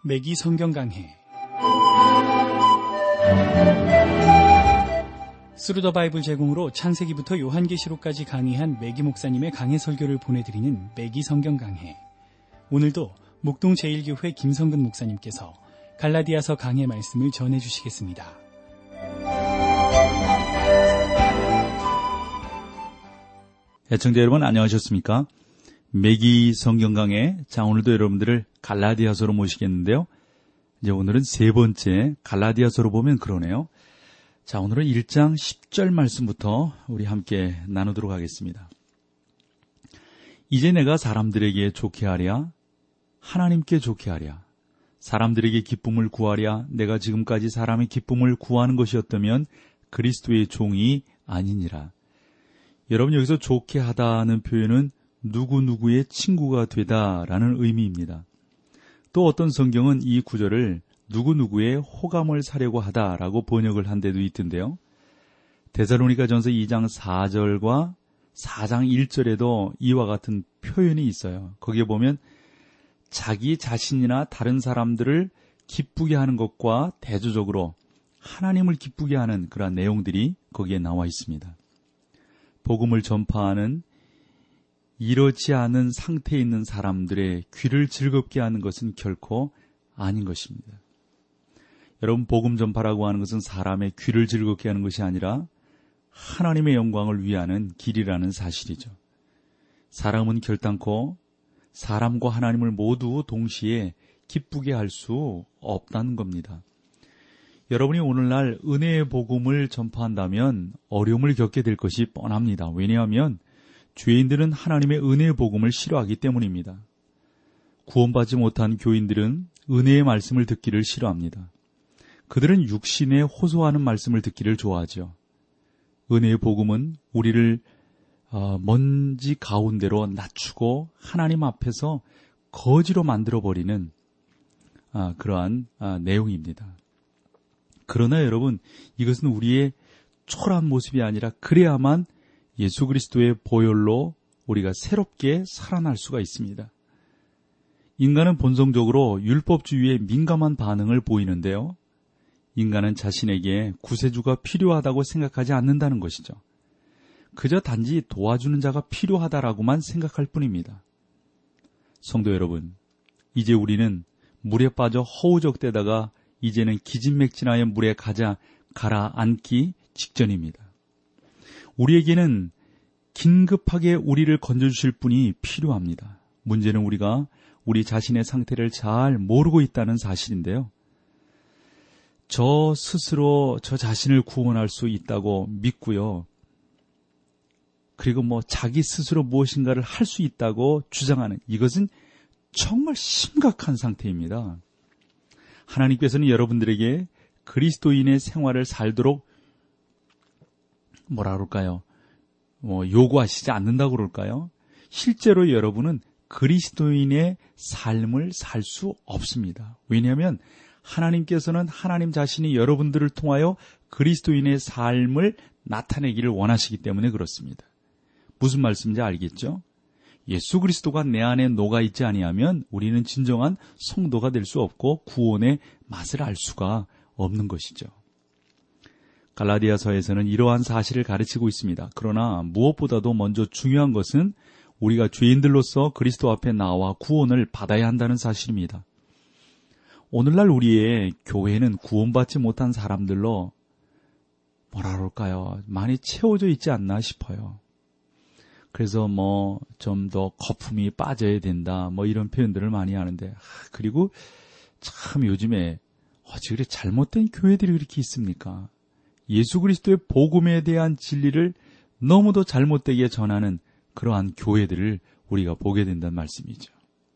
매기 성경 강해 스루 더 바이블 제공으로 창세기부터 요한계시록까지 강의한 매기 목사님의 강해 설교를 보내드리는 매기 성경 강해. 오늘도 목동 제1교회 김성근 목사님께서 갈라디아서 강해 말씀을 전해주시겠습니다. 애청자 여러분 안녕하셨습니까? 매기 성경 강해. 자, 오늘도 여러분들을 갈라디아서로 모시겠는데요. 이제 오늘은 세 번째 갈라디아서로 보면 그러네요. 자, 오늘은 1장 10절 말씀부터 우리 함께 나누도록 하겠습니다. 이제 내가 사람들에게 좋게 하랴, 하나님께 좋게 하랴, 사람들에게 기쁨을 구하랴. 내가 지금까지 사람의 기쁨을 구하는 것이었다면 그리스도의 종이 아니니라. 여러분, 여기서 좋게 하다는 표현은 누구누구의 친구가 되다라는 의미입니다. 또 어떤 성경은 이 구절을 누구누구의 호감을 사려고 하다라고 번역을 한 데도 있던데요. 데살로니가전서 2장 4절과 4장 1절에도 이와 같은 표현이 있어요. 거기에 보면 자기 자신이나 다른 사람들을 기쁘게 하는 것과 대조적으로 하나님을 기쁘게 하는 그러한 내용들이 거기에 나와 있습니다. 복음을 전파하는 이렇지 않은 상태에 있는 사람들의 귀를 즐겁게 하는 것은 결코 아닌 것입니다. 여러분, 복음 전파라고 하는 것은 사람의 귀를 즐겁게 하는 것이 아니라 하나님의 영광을 위하는 길이라는 사실이죠. 사람은 결단코 사람과 하나님을 모두 동시에 기쁘게 할 수 없다는 겁니다. 여러분이 오늘날 은혜의 복음을 전파한다면 어려움을 겪게 될 것이 뻔합니다. 왜냐하면 죄인들은 하나님의 은혜의 복음을 싫어하기 때문입니다. 구원받지 못한 교인들은 은혜의 말씀을 듣기를 싫어합니다. 그들은 육신에 호소하는 말씀을 듣기를 좋아하죠. 은혜의 복음은 우리를 먼지 가운데로 낮추고 하나님 앞에서 거지로 만들어버리는 그러한 내용입니다. 그러나 여러분, 이것은 우리의 초라한 모습이 아니라 그래야만 예수 그리스도의 보혈로 우리가 새롭게 살아날 수가 있습니다. 인간은 본성적으로 율법주의에 민감한 반응을 보이는데요. 인간은 자신에게 구세주가 필요하다고 생각하지 않는다는 것이죠. 그저 단지 도와주는 자가 필요하다라고만 생각할 뿐입니다. 성도 여러분, 이제 우리는 물에 빠져 허우적대다가 이제는 기진맥진하여 물에 가라앉기 직전입니다. 우리에게는 긴급하게 우리를 건져주실 분이 필요합니다. 문제는 우리가 우리 자신의 상태를 잘 모르고 있다는 사실인데요. 저 스스로 저 자신을 구원할 수 있다고 믿고요. 그리고 자기 스스로 무엇인가를 할 수 있다고 주장하는, 이것은 정말 심각한 상태입니다. 하나님께서는 여러분들에게 그리스도인의 생활을 살도록 요구하시지 않는다고 그럴까요? 실제로 여러분은 그리스도인의 삶을 살 수 없습니다. 왜냐하면 하나님께서는 하나님 자신이 여러분들을 통하여 그리스도인의 삶을 나타내기를 원하시기 때문에 그렇습니다. 무슨 말씀인지 알겠죠? 예수 그리스도가 내 안에 녹아있지 아니하면 우리는 진정한 성도가 될 수 없고 구원의 맛을 알 수가 없는 것이죠. 갈라디아서에서는 이러한 사실을 가르치고 있습니다. 그러나 무엇보다도 먼저 중요한 것은 우리가 죄인들로서 그리스도 앞에 나와 구원을 받아야 한다는 사실입니다. 오늘날 우리의 교회는 구원받지 못한 사람들로 많이 채워져 있지 않나 싶어요. 그래서 좀 더 거품이 빠져야 된다, 이런 표현들을 많이 하는데, 그리고 참 요즘에 어찌 그래 잘못된 교회들이 그렇게 있습니까? 예수 그리스도의 복음에 대한 진리를 너무도 잘못되게 전하는 그러한 교회들을 우리가 보게 된다는 말씀이죠.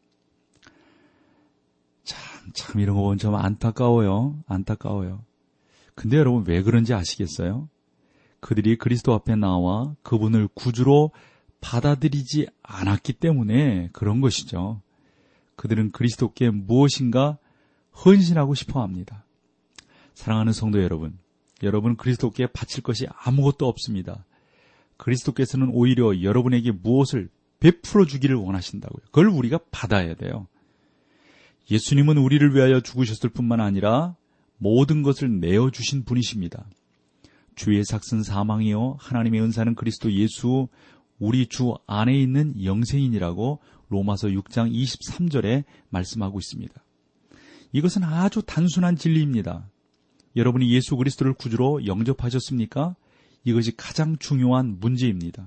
참 이런 거 보면 좀 안타까워요. 근데 여러분, 왜 그런지 아시겠어요? 그들이 그리스도 앞에 나와 그분을 구주로 받아들이지 않았기 때문에 그런 것이죠. 그들은 그리스도께 무엇인가 헌신하고 싶어 합니다. 사랑하는 성도 여러분, 여러분 그리스도께 바칠 것이 아무것도 없습니다. 그리스도께서는 오히려 여러분에게 무엇을 베풀어 주기를 원하신다고요. 그걸 우리가 받아야 돼요. 예수님은 우리를 위하여 죽으셨을 뿐만 아니라 모든 것을 내어주신 분이십니다. 주의 삭은 사망이요 하나님의 은사는 그리스도 예수 우리 주 안에 있는 영생이니라고 로마서 6장 23절에 말씀하고 있습니다. 이것은 아주 단순한 진리입니다. 여러분이 예수 그리스도를 구주로 영접하셨습니까? 이것이 가장 중요한 문제입니다.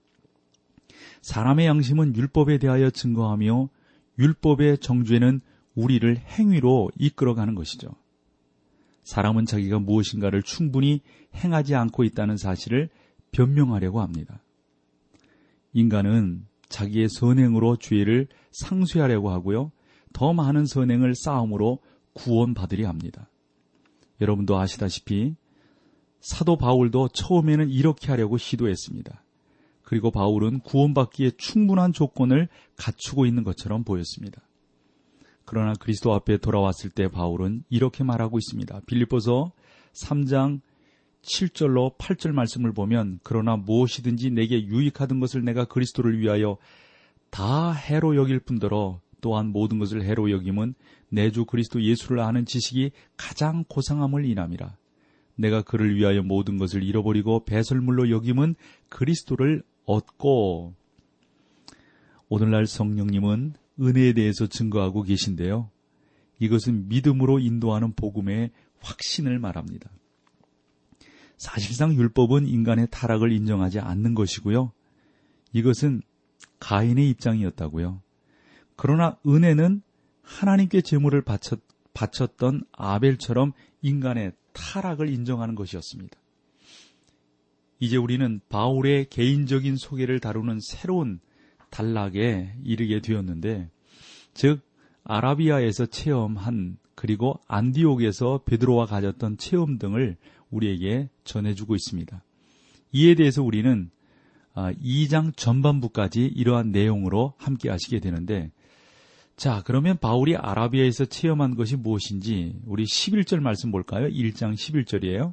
사람의 양심은 율법에 대하여 증거하며 율법의 정죄는 우리를 행위로 이끌어가는 것이죠. 사람은 자기가 무엇인가를 충분히 행하지 않고 있다는 사실을 변명하려고 합니다. 인간은 자기의 선행으로 죄를 상쇄하려고 하고요. 더 많은 선행을 쌓음으로 구원받으려 합니다. 여러분도 아시다시피 사도 바울도 처음에는 이렇게 하려고 시도했습니다. 그리고 바울은 구원받기에 충분한 조건을 갖추고 있는 것처럼 보였습니다. 그러나 그리스도 앞에 돌아왔을 때 바울은 이렇게 말하고 있습니다. 빌립보서 3장 7절로 8절 말씀을 보면 그러나 무엇이든지 내게 유익하던 것을 내가 그리스도를 위하여 다 해로 여길 뿐더러 또한 모든 것을 해로 여김은 내 주 그리스도 예수를 아는 지식이 가장 고상함을 인함이라. 내가 그를 위하여 모든 것을 잃어버리고 배설물로 여김은 그리스도를 얻고. 오늘날 성령님은 은혜에 대해서 증거하고 계신데요. 이것은 믿음으로 인도하는 복음의 확신을 말합니다. 사실상 율법은 인간의 타락을 인정하지 않는 것이고요. 이것은 가인의 입장이었다고요. 그러나 은혜는 하나님께 제물을 바쳤던 아벨처럼 인간의 타락을 인정하는 것이었습니다. 이제 우리는 바울의 개인적인 소개를 다루는 새로운 단락에 이르게 되었는데, 즉 아라비아에서 체험한 그리고 안디옥에서 베드로와 가졌던 체험 등을 우리에게 전해주고 있습니다. 이에 대해서 우리는 2장 전반부까지 이러한 내용으로 함께 하시게 되는데, 자, 그러면 바울이 아라비아에서 체험한 것이 무엇인지 우리 11절 말씀 볼까요? 1장 11절이에요.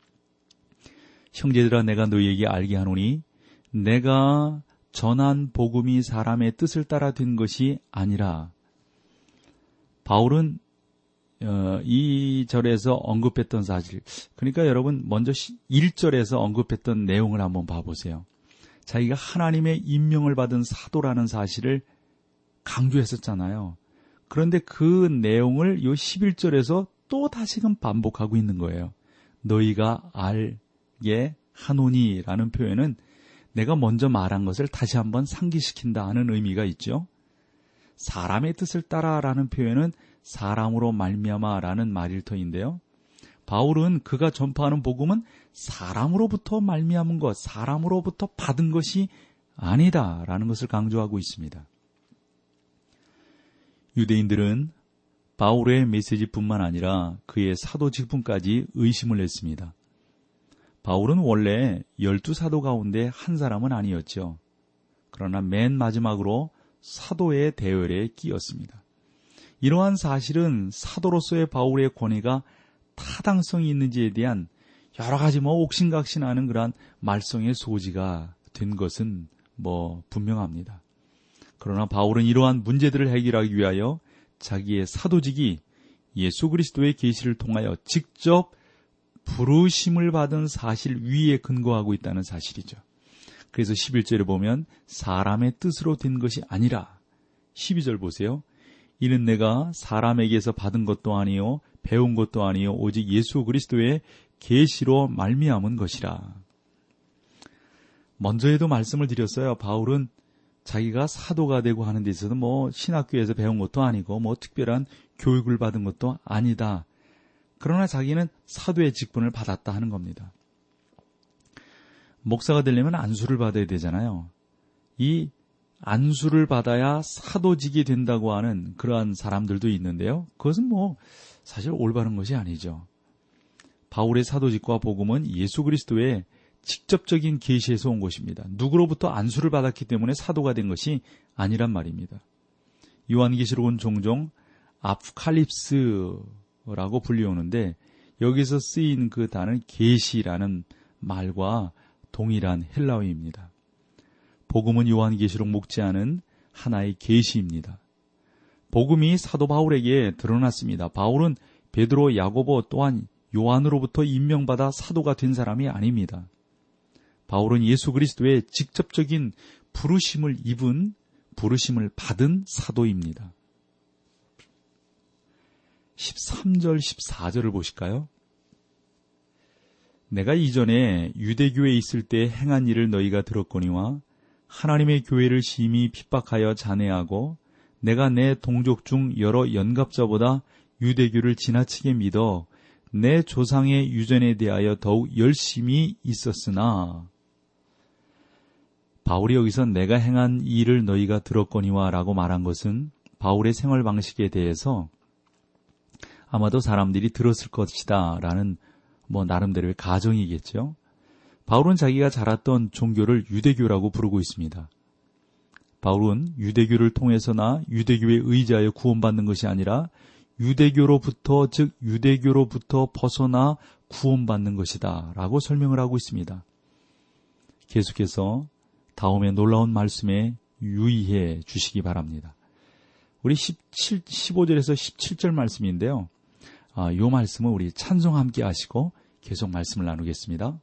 형제들아, 내가 너희에게 알게 하노니 내가 전한 복음이 사람의 뜻을 따라 된 것이 아니라. 바울은 이 절에서 언급했던 사실, 그러니까 여러분 먼저 1절에서 언급했던 내용을 한번 봐보세요. 자기가 하나님의 임명을 받은 사도라는 사실을 강조했었잖아요. 그런데 그 내용을 이 11절에서 또 다시금 반복하고 있는 거예요. 너희가 알게 하노니라는 표현은 내가 먼저 말한 것을 다시 한번 상기시킨다 하는 의미가 있죠. 사람의 뜻을 따라라는 표현은 사람으로 말미암아라는 말일 터인데요. 바울은 그가 전파하는 복음은 사람으로부터 말미암은 것, 사람으로부터 받은 것이 아니다라는 것을 강조하고 있습니다. 유대인들은 바울의 메시지뿐만 아니라 그의 사도직분까지 의심을 했습니다. 바울은 원래 12사도 가운데 한 사람은 아니었죠. 그러나 맨 마지막으로 사도의 대열에 끼었습니다. 이러한 사실은 사도로서의 바울의 권위가 타당성이 있는지에 대한 여러 가지 옥신각신하는 그러한 말썽의 소지가 된 것은 분명합니다. 그러나 바울은 이러한 문제들을 해결하기 위하여 자기의 사도직이 예수 그리스도의 계시를 통하여 직접 부르심을 받은 사실 위에 근거하고 있다는 사실이죠. 그래서 11절에 보면 사람의 뜻으로 된 것이 아니라, 12절 보세요. 이는 내가 사람에게서 받은 것도 아니요 배운 것도 아니요 오직 예수 그리스도의 계시로 말미암은 것이라. 먼저에도 말씀을 드렸어요. 바울은 자기가 사도가 되고 하는 데 있어서 신학교에서 배운 것도 아니고 특별한 교육을 받은 것도 아니다. 그러나 자기는 사도의 직분을 받았다 하는 겁니다. 목사가 되려면 안수를 받아야 되잖아요. 이 안수를 받아야 사도직이 된다고 하는 그러한 사람들도 있는데요. 그것은 사실 올바른 것이 아니죠. 바울의 사도직과 복음은 예수 그리스도의 직접적인 계시에서 온 것입니다. 누구로부터 안수를 받았기 때문에 사도가 된 것이 아니란 말입니다. 요한계시록은 종종 아프칼립스라고 불리우는데 여기서 쓰인 그 단어는 계시라는 말과 동일한 헬라어입니다. 복음은 요한계시록 못지않은 하나의 계시입니다. 복음이 사도 바울에게 드러났습니다. 바울은 베드로, 야고보 또한 요한으로부터 임명받아 사도가 된 사람이 아닙니다. 바울은 예수 그리스도의 직접적인 부르심을 받은 사도입니다. 13절, 14절을 보실까요? 내가 이전에 유대교에 있을 때 행한 일을 너희가 들었거니와 하나님의 교회를 심히 핍박하여 잔해하고 내가 내 동족 중 여러 연갑자보다 유대교를 지나치게 믿어 내 조상의 유전에 대하여 더욱 열심히 있었으나, 바울이 여기서 내가 행한 일을 너희가 들었거니와 라고 말한 것은 바울의 생활 방식에 대해서 아마도 사람들이 들었을 것이다 라는 나름대로의 가정이겠죠. 바울은 자기가 자랐던 종교를 유대교라고 부르고 있습니다. 바울은 유대교를 통해서나 유대교에 의지하여 구원받는 것이 아니라 유대교로부터, 즉 유대교로부터 벗어나 구원받는 것이다 라고 설명을 하고 있습니다. 계속해서 다음에 놀라운 말씀에 유의해 주시기 바랍니다. 우리 15절에서 17절 말씀인데요. 이 말씀은 우리 찬송 함께 하시고 계속 말씀을 나누겠습니다.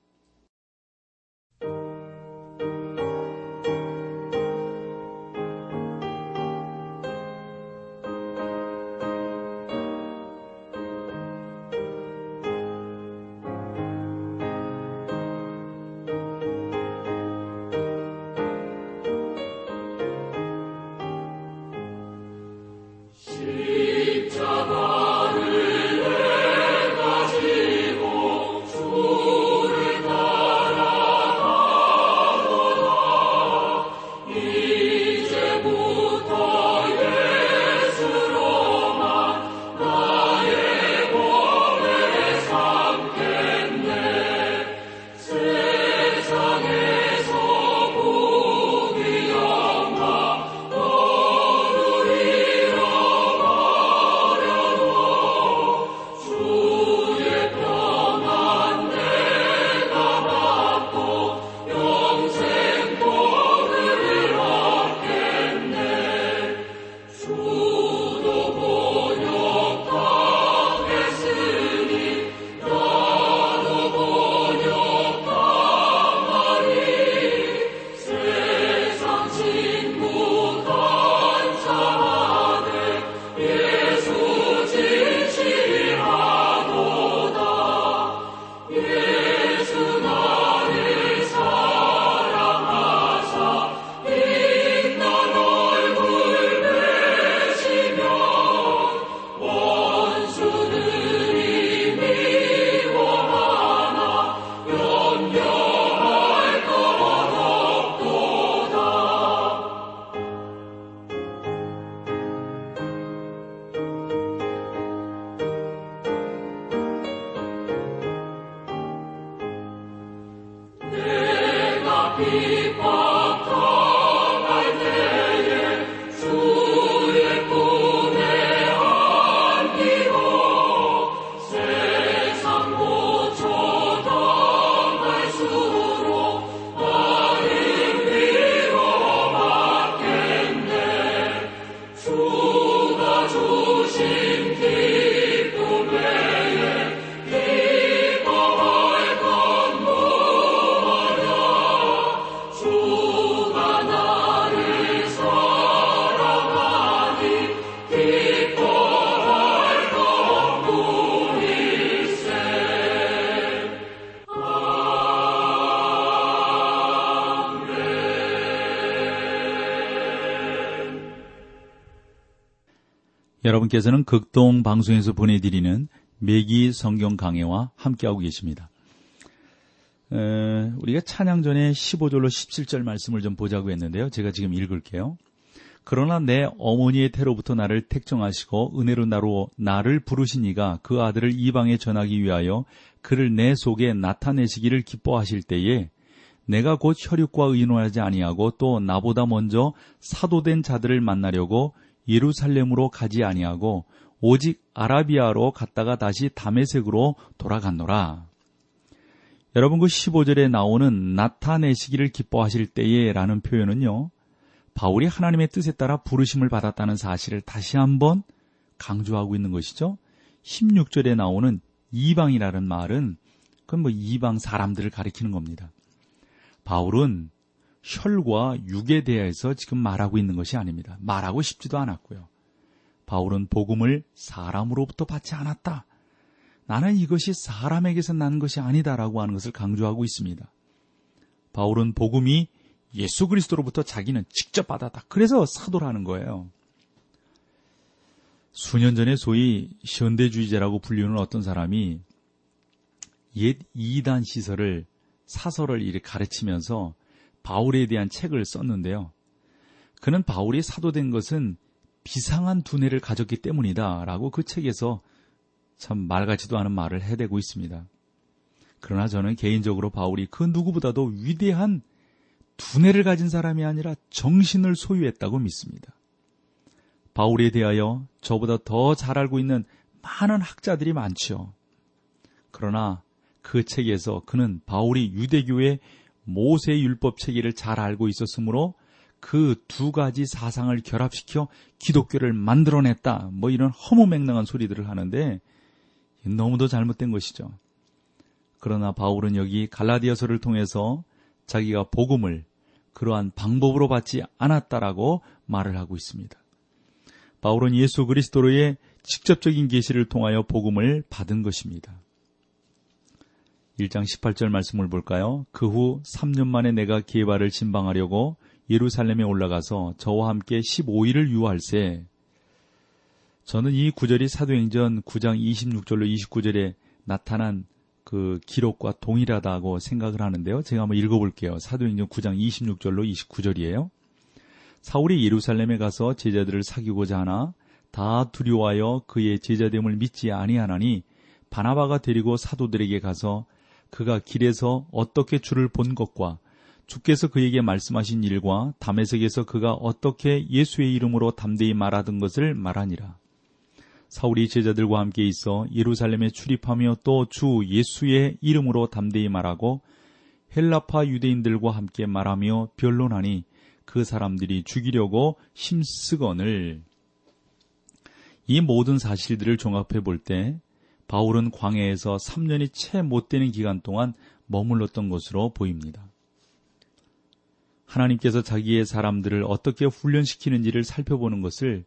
여러분께서는 극동 방송에서 보내드리는 매기 성경 강해와 함께하고 계십니다. 우리가 찬양 전에 15절로 17절 말씀을 좀 보자고 했는데요. 제가 지금 읽을게요. 그러나 내 어머니의 태로부터 나를 택정하시고 은혜로 나를 부르신 이가 그 아들을 이방에 전하기 위하여 그를 내 속에 나타내시기를 기뻐하실 때에 내가 곧 혈육과 의논하지 아니하고 또 나보다 먼저 사도된 자들을 만나려고 예루살렘으로 가지 아니하고 오직 아라비아로 갔다가 다시 다메섹으로 돌아갔노라. 여러분, 그 15절에 나오는 나타내시기를 기뻐하실 때에 라는 표현은요, 바울이 하나님의 뜻에 따라 부르심을 받았다는 사실을 다시 한번 강조하고 있는 것이죠. 16절에 나오는 이방이라는 말은 그건 이방 사람들을 가리키는 겁니다. 바울은 혈과 육에 대해서 지금 말하고 있는 것이 아닙니다. 말하고 싶지도 않았고요. 바울은 복음을 사람으로부터 받지 않았다. 나는 이것이 사람에게서 난 것이 아니다라고 하는 것을 강조하고 있습니다. 바울은 복음이 예수 그리스도로부터 자기는 직접 받았다. 그래서 사도라는 거예요. 수년 전에 소위 현대주의자라고 불리는 어떤 사람이 옛 이단 시설을 사설을 이렇게 가르치면서 바울에 대한 책을 썼는데요. 그는 바울이 사도된 것은 비상한 두뇌를 가졌기 때문이다 라고 그 책에서 참 말 같지도 않은 말을 해대고 있습니다. 그러나 저는 개인적으로 바울이 그 누구보다도 위대한 두뇌를 가진 사람이 아니라 정신을 소유했다고 믿습니다. 바울에 대하여 저보다 더 잘 알고 있는 많은 학자들이 많죠. 그러나 그 책에서 그는 바울이 유대교의 모세 율법 체계를 잘 알고 있었으므로 그 두 가지 사상을 결합시켜 기독교를 만들어냈다. 이런 허무맹랑한 소리들을 하는데 너무도 잘못된 것이죠. 그러나 바울은 여기 갈라디아서를 통해서 자기가 복음을 그러한 방법으로 받지 않았다라고 말을 하고 있습니다. 바울은 예수 그리스도로의 직접적인 계시를 통하여 복음을 받은 것입니다. 1장 18절 말씀을 볼까요? 그 후 3년 만에 내가 게바를 침방하려고 예루살렘에 올라가서 저와 함께 15일을 유할세. 저는 이 구절이 사도행전 9장 26절로 29절에 나타난 그 기록과 동일하다고 생각을 하는데요. 제가 한번 읽어볼게요. 사도행전 9장 26절로 29절이에요. 사울이 예루살렘에 가서 제자들을 사귀고자 하나 다 두려워하여 그의 제자됨을 믿지 아니하나니 바나바가 데리고 사도들에게 가서 그가 길에서 어떻게 주를 본 것과 주께서 그에게 말씀하신 일과 다메섹에서 그가 어떻게 예수의 이름으로 담대히 말하던 것을 말하니라. 사울이 제자들과 함께 있어 예루살렘에 출입하며 또 주 예수의 이름으로 담대히 말하고 헬라파 유대인들과 함께 말하며 변론하니 그 사람들이 죽이려고 힘쓰거늘. 이 모든 사실들을 종합해 볼 때 바울은 광야에서 3년이 채 못 되는 기간 동안 머물렀던 것으로 보입니다. 하나님께서 자기의 사람들을 어떻게 훈련시키는지를 살펴보는 것은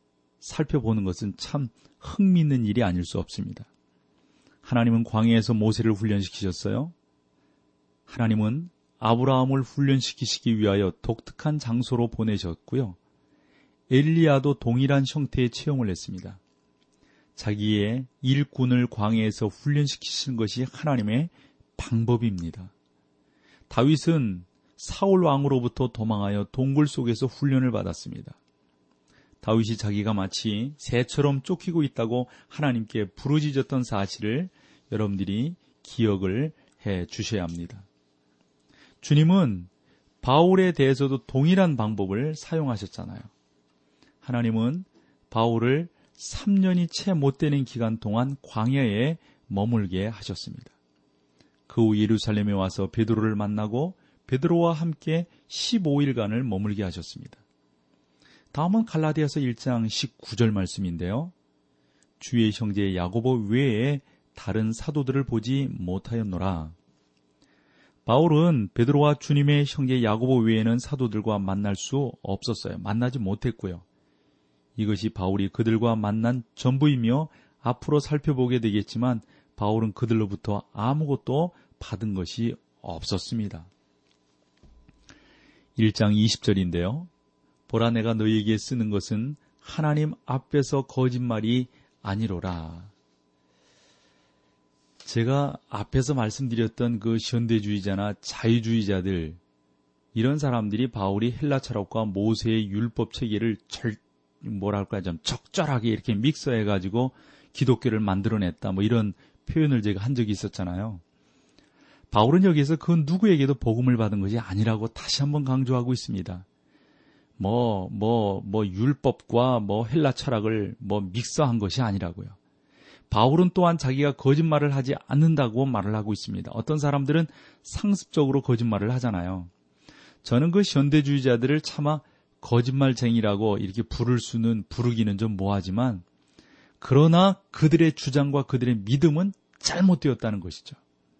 참 흥미있는 일이 아닐 수 없습니다. 하나님은 광야에서 모세를 훈련시키셨어요. 하나님은 아브라함을 훈련시키시기 위하여 독특한 장소로 보내셨고요. 엘리야도 동일한 형태의 체험을 했습니다. 자기의 일꾼을 광야에서 훈련시키시는 것이 하나님의 방법입니다. 다윗은 사울 왕으로부터 도망하여 동굴 속에서 훈련을 받았습니다. 다윗이 자기가 마치 새처럼 쫓기고 있다고 하나님께 부르짖었던 사실을 여러분들이 기억을 해 주셔야 합니다. 주님은 바울에 대해서도 동일한 방법을 사용하셨잖아요. 하나님은 바울을 3년이 채 못 되는 기간 동안 광야에 머물게 하셨습니다. 그 후 예루살렘에 와서 베드로를 만나고 베드로와 함께 15일간을 머물게 하셨습니다. 다음은 갈라디아서 1장 19절 말씀인데요. 주의 형제 야고보 외에 다른 사도들을 보지 못하였노라. 바울은 베드로와 주님의 형제 야고보 외에는 사도들과 만날 수 없었어요. 만나지 못했고요. 이것이 바울이 그들과 만난 전부이며 앞으로 살펴보게 되겠지만 바울은 그들로부터 아무것도 받은 것이 없었습니다. 1장 20절인데요. 보라 내가 너희에게 쓰는 것은 하나님 앞에서 거짓말이 아니로라. 제가 앞에서 말씀드렸던 그 현대주의자나 자유주의자들, 이런 사람들이 바울이 헬라 철학과 모세의 율법 체계를 좀 적절하게 이렇게 믹서해가지고 기독교를 만들어냈다, 이런 표현을 제가 한 적이 있었잖아요. 바울은 여기에서 그 누구에게도 복음을 받은 것이 아니라고 다시 한번 강조하고 있습니다. 율법과 헬라 철학을 믹서한 것이 아니라고요. 바울은 또한 자기가 거짓말을 하지 않는다고 말을 하고 있습니다. 어떤 사람들은 상습적으로 거짓말을 하잖아요. 저는 그 현대주의자들을 차마 거짓말쟁이라고 이렇게 부르기는 좀 뭐하지만, 그러나 그들의 주장과 그들의 믿음은 잘못되었다는 것이죠.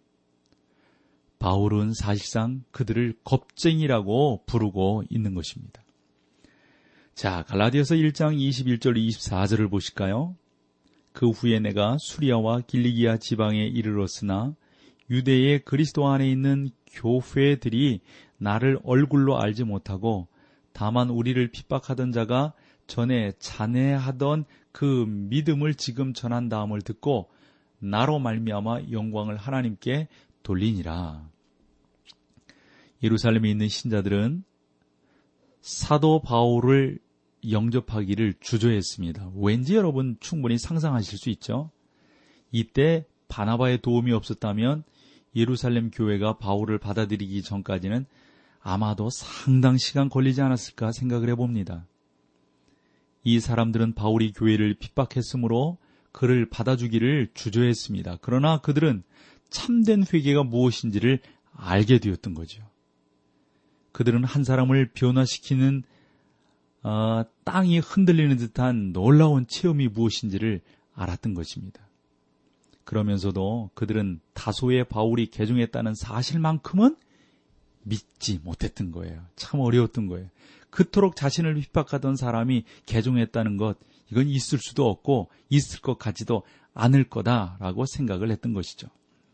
바울은 사실상 그들을 겁쟁이라고 부르고 있는 것입니다. 자, 갈라디아서 1장 21절 24절을 보실까요? 그 후에 내가 수리아와 길리기아 지방에 이르렀으나 유대의 그리스도 안에 있는 교회들이 나를 얼굴로 알지 못하고 다만 우리를 핍박하던 자가 전에 잔해하던 그 믿음을 지금 전한다함을 듣고 나로 말미암아 영광을 하나님께 돌리니라. 예루살렘에 있는 신자들은 사도 바울을 영접하기를 주저했습니다. 왠지 여러분 충분히 상상하실 수 있죠. 이때 바나바의 도움이 없었다면 예루살렘 교회가 바울을 받아들이기 전까지는 아마도 상당 시간 걸리지 않았을까 생각을 해봅니다. 이 사람들은 바울이 교회를 핍박했으므로 그를 받아주기를 주저했습니다. 그러나 그들은 참된 회개가 무엇인지를 알게 되었던 거죠. 그들은 한 사람을 변화시키는 땅이 흔들리는 듯한 놀라운 체험이 무엇인지를 알았던 것입니다. 그러면서도 그들은 다소의 바울이 개종했다는 사실만큼은 믿지 못했던 거예요. 참 어려웠던 거예요. 그토록 자신을 핍박하던 사람이 개종했다는 것, 이건 있을 수도 없고 있을 것 같지도 않을 거다라고 생각을 했던 것이죠.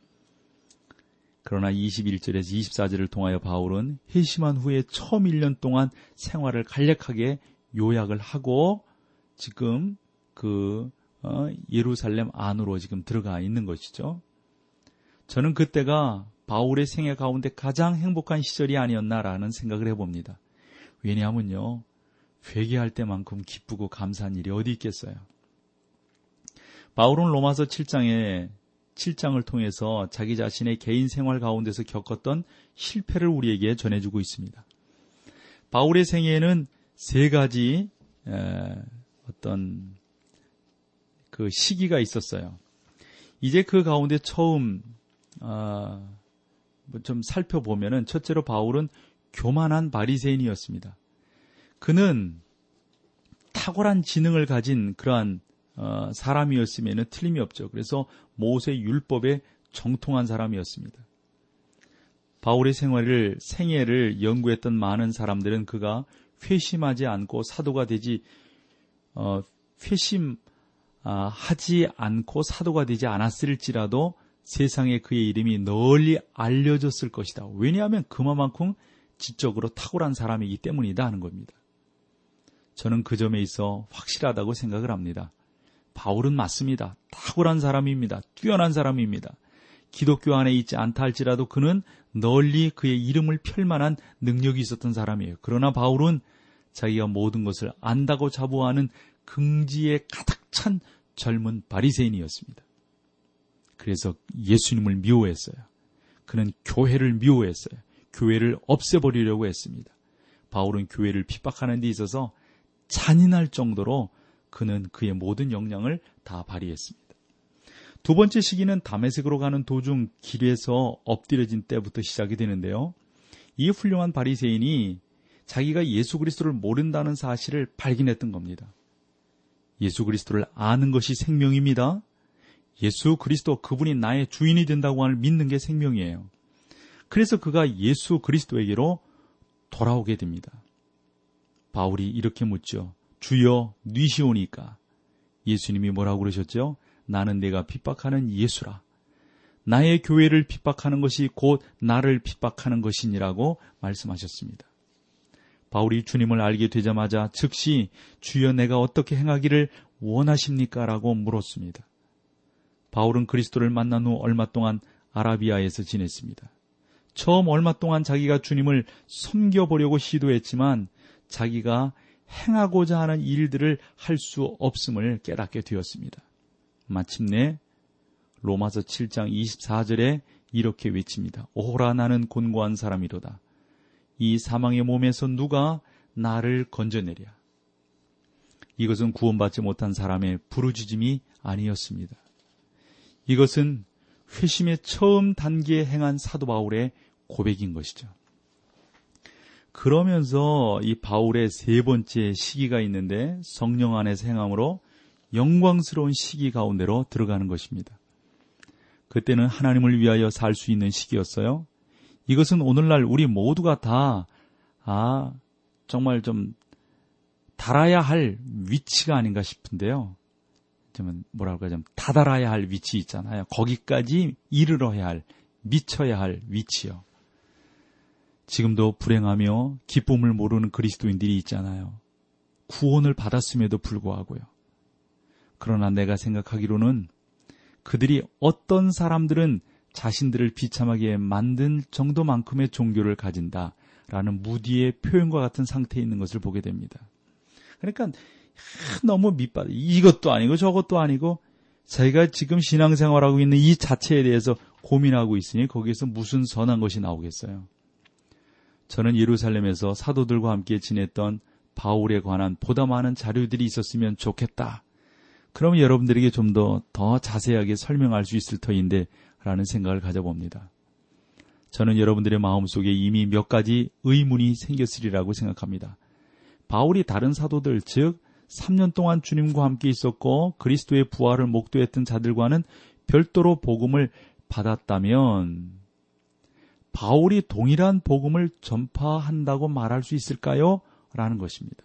그러나 21절에서 24절을 통하여 바울은 회심한 후에 처음 1년 동안 생활을 간략하게 요약을 하고 지금 예루살렘 안으로 지금 들어가 있는 것이죠. 저는 그때가 바울의 생애 가운데 가장 행복한 시절이 아니었나라는 생각을 해봅니다. 왜냐하면요, 회개할 때만큼 기쁘고 감사한 일이 어디 있겠어요. 바울은 로마서 7장을 통해서 자기 자신의 개인 생활 가운데서 겪었던 실패를 우리에게 전해주고 있습니다. 바울의 생애에는 세 가지 어떤 그 시기가 있었어요. 이제 그 가운데 처음 좀 살펴보면은 첫째로 바울은 교만한 바리새인이었습니다. 그는 탁월한 지능을 가진 그러한 사람이었으면 틀림이 없죠. 그래서 모세 율법에 정통한 사람이었습니다. 바울의 생애를 연구했던 많은 사람들은 그가 회심하지 않고 사도가 되지 않았을지라도 세상에 그의 이름이 널리 알려졌을 것이다. 왜냐하면 그만큼 지적으로 탁월한 사람이기 때문이다 하는 겁니다. 저는 그 점에 있어 확실하다고 생각을 합니다. 바울은 맞습니다. 탁월한 사람입니다. 뛰어난 사람입니다. 기독교 안에 있지 않다 할지라도 그는 널리 그의 이름을 펼만한 능력이 있었던 사람이에요. 그러나 바울은 자기가 모든 것을 안다고 자부하는 긍지에 가득 찬 젊은 바리새인이었습니다. 그래서 예수님을 미워했어요. 그는 교회를 미워했어요. 교회를 없애버리려고 했습니다. 바울은 교회를 핍박하는 데 있어서 잔인할 정도로 그는 그의 모든 역량을 다 발휘했습니다. 두 번째 시기는 다메섹으로 가는 도중 길에서 엎드려진 때부터 시작이 되는데요. 이 훌륭한 바리새인이 자기가 예수 그리스도를 모른다는 사실을 발견했던 겁니다. 예수 그리스도를 아는 것이 생명입니다. 예수 그리스도 그분이 나의 주인이 된다고 믿는 게 생명이에요. 그래서 그가 예수 그리스도에게로 돌아오게 됩니다. 바울이 이렇게 묻죠. 주여 뉘시오니까. 예수님이 뭐라고 그러셨죠? 나는 내가 핍박하는 예수라. 나의 교회를 핍박하는 것이 곧 나를 핍박하는 것이니라고 말씀하셨습니다. 바울이 주님을 알게 되자마자 즉시 주여 내가 어떻게 행하기를 원하십니까? 라고 물었습니다. 바울은 그리스도를 만난 후 얼마 동안 아라비아에서 지냈습니다. 처음 얼마 동안 자기가 주님을 섬겨보려고 시도했지만 자기가 행하고자 하는 일들을 할 수 없음을 깨닫게 되었습니다. 마침내 로마서 7장 24절에 이렇게 외칩니다. 오호라 나는 곤고한 사람이로다. 이 사망의 몸에서 누가 나를 건져내랴. 이것은 구원받지 못한 사람의 부르짖음이 아니었습니다. 이것은 회심의 처음 단계에 행한 사도 바울의 고백인 것이죠. 그러면서 이 바울의 세 번째 시기가 있는데 성령 안에서 행함으로 영광스러운 시기 가운데로 들어가는 것입니다. 그때는 하나님을 위하여 살 수 있는 시기였어요. 이것은 오늘날 우리 모두가 다 정말 좀 달아야 할 위치가 아닌가 싶은데요. 좀 다다라야 할 위치 있잖아요. 거기까지 이르러야 할, 미쳐야 할 위치요. 지금도 불행하며 기쁨을 모르는 그리스도인들이 있잖아요. 구원을 받았음에도 불구하고요. 그러나 내가 생각하기로는 그들이 어떤 사람들은 자신들을 비참하게 만든 정도만큼의 종교를 가진다라는 무디의 표현과 같은 상태에 있는 것을 보게 됩니다. 그러니까 너무 밑바닥, 이것도 아니고 저것도 아니고 자기가 지금 신앙생활하고 있는 이 자체에 대해서 고민하고 있으니 거기에서 무슨 선한 것이 나오겠어요. 저는 예루살렘에서 사도들과 함께 지냈던 바울에 관한 보다 많은 자료들이 있었으면 좋겠다. 그러면 여러분들에게 좀 더 자세하게 설명할 수 있을 터인데 라는 생각을 가져봅니다. 저는 여러분들의 마음속에 이미 몇 가지 의문이 생겼으리라고 생각합니다. 바울이 다른 사도들, 즉 3년 동안 주님과 함께 있었고 그리스도의 부활을 목도했던 자들과는 별도로 복음을 받았다면 바울이 동일한 복음을 전파한다고 말할 수 있을까요? 라는 것입니다.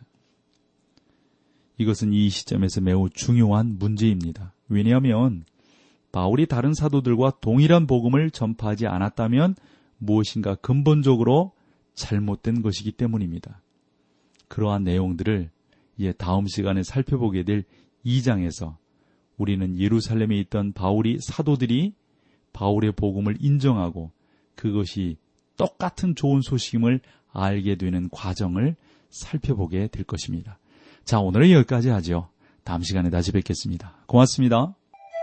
이것은 이 시점에서 매우 중요한 문제입니다. 왜냐하면 바울이 다른 사도들과 동일한 복음을 전파하지 않았다면 무엇인가 근본적으로 잘못된 것이기 때문입니다. 그러한 내용들을 다음 시간에 살펴보게 될 2장에서 우리는 예루살렘에 있던 바울이 사도들이 바울의 복음을 인정하고 그것이 똑같은 좋은 소식임을 알게 되는 과정을 살펴보게 될 것입니다. 자, 오늘은 여기까지 하죠. 다음 시간에 다시 뵙겠습니다. 고맙습니다.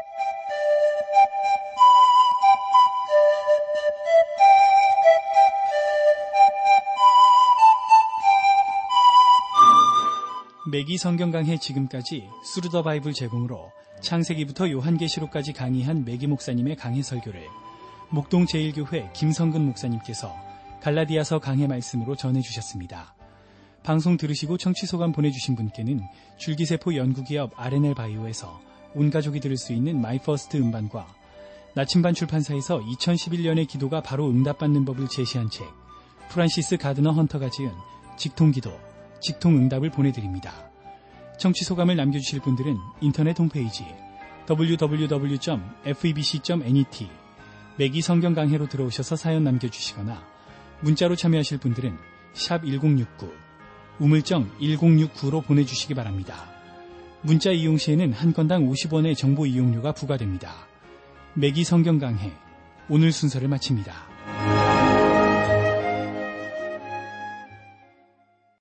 매기 성경 강해 지금까지 스루더 바이블 제공으로 창세기부터 요한계시록까지 강의한 매기 목사님의 강해 설교를 목동 제1교회 김성근 목사님께서 갈라디아서 강해 말씀으로 전해주셨습니다. 방송 들으시고 청취소감 보내주신 분께는 줄기세포 연구기업 R&L 바이오에서 온가족이 들을 수 있는 마이퍼스트 음반과 나침반 출판사에서 2011년의 기도가 바로 응답받는 법을 제시한 책 프란시스 가드너 헌터가 지은 직통기도, 직통응답을 보내드립니다. 청취소감을 남겨주실 분들은 인터넷 홈페이지 www.febc.net 매기 성경 강해로 들어오셔서 사연 남겨주시거나 문자로 참여하실 분들은 샵 1069 우물정 1069로 보내주시기 바랍니다. 문자 이용 시에는 한 건당 50원의 정보 이용료가 부과됩니다. 매기 성경 강해 오늘 순서를 마칩니다.